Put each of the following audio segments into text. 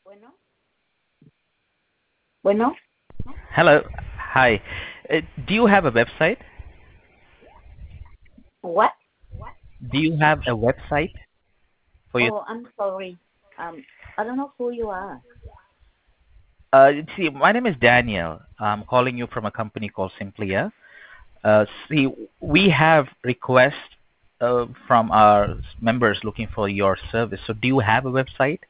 Bueno, bueno, Hello. Hi. Do you have a website? what? Do you have a website for your? Oh, I'm sorry. Um, I don't know who you are. See, my name is Daniel. I'm calling you from a company called Simplia. See, we have requests from our members looking for your service. So, do you have a website?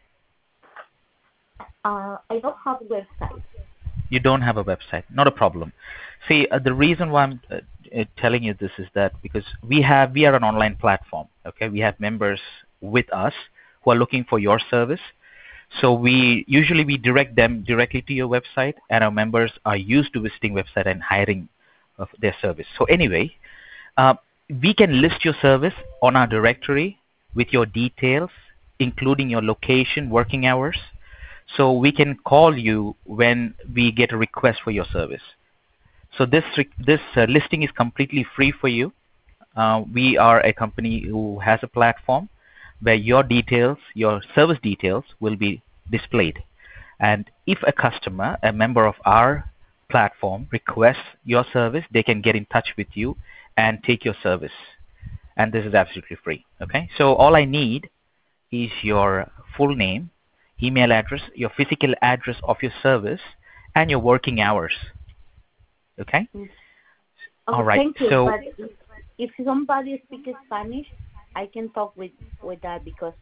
I don't have a website. You don't have a website. Not a problem. See, the reason why I'm telling you this is that because we are an online platform. Okay, we have members with us who are looking for your service. So we direct them directly to your website, and our members are used to visiting website and hiring of their service. So anyway, uh, we can list your service on our directory with your details, including your location, working hours. So we can call you when we get a request for your service. So this listing is completely free for you. We are a company who has a platform where your details, your service details, will be displayed. And if a customer, a member of our platform, requests your service, they can get in touch with you and take your service. And this is absolutely free. Okay. So all I need is your full name, email address, your physical address of your service, and your working hours. Okay. Mm. All Oh, right. thank you. So But if somebody speaks Spanish, I can talk with that because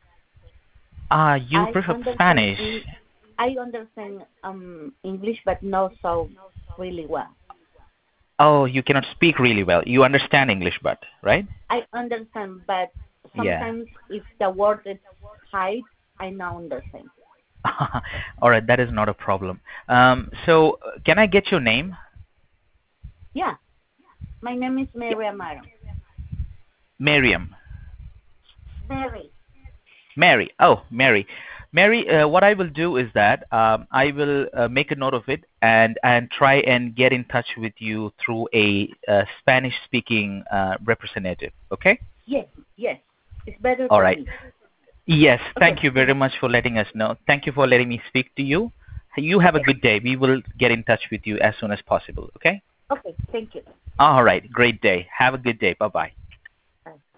you I prefer understand Spanish? I understand English, but not so really well. Oh, you cannot speak really well. You understand English, but right? I understand, but Yeah. sometimes if the word is hide, I not understand. All right, that is not a problem. So can I get your name? Yeah, my name is Yeah. Mary Amaro. Miriam. Mary. Mary. Oh, Mary. Mary, what I will do is that I will make a note of it and try and get in touch with you through a Spanish-speaking representative. Okay? Yes, yes. It's better All for right. me. Yes. Okay. Thank you very much for letting us know. Thank you for letting me speak to you. You have a Okay. good day. We will get in touch with you as soon as possible. Okay? Okay. Thank you. All right. Great day. Have a good day. Bye bye. Bye.